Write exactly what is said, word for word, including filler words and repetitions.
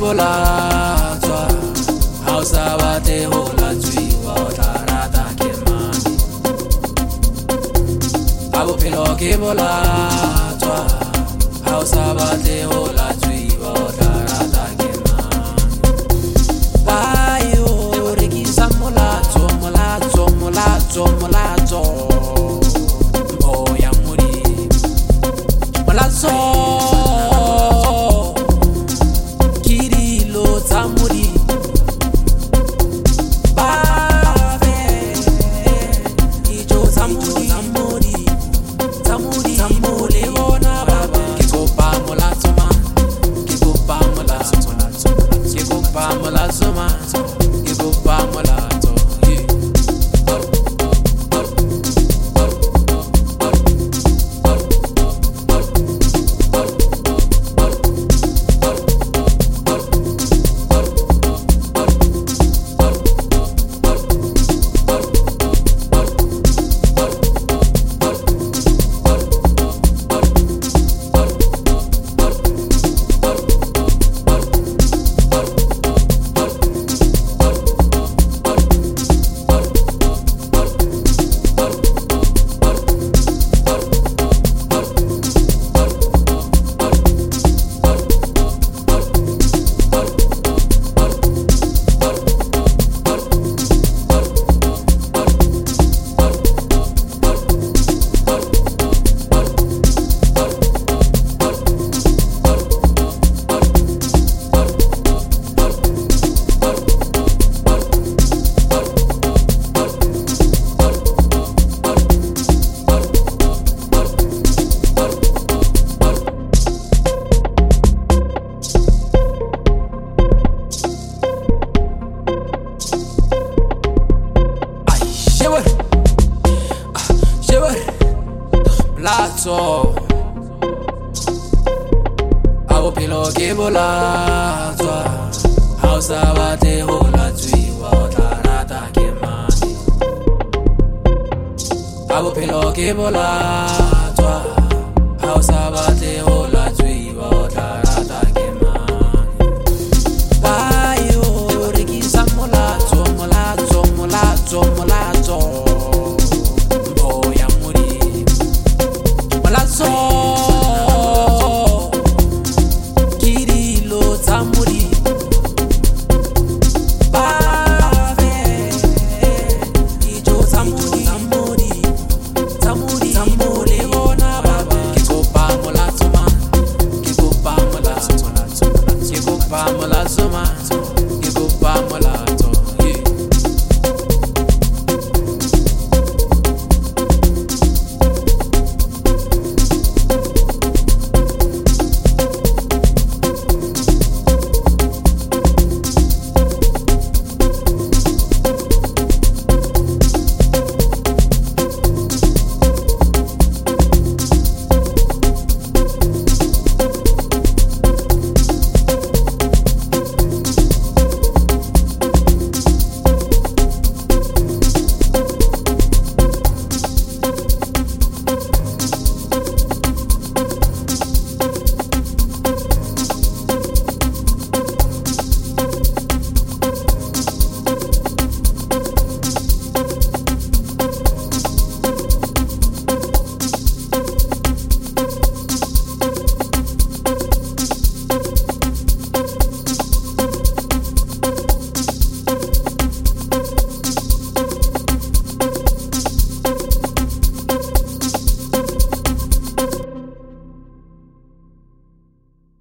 bola tswa ha o sa batle ho latswiwa o tla rata ke mane a bophelo ke bola tswa ha o sa batle ho latswiwa o tla rata ke mane bayo rekisa molatso molatso molatso molatso moya muri molatso Lazo a bophelo ke bola tswa ha o sa batle ho latswiwa o tla rata ke mane a bophelo ke bola tswa ha o sa batle ho latswiwa o tla rata ke mane bayo rekisa molatso molatso molatso molatso Tamuri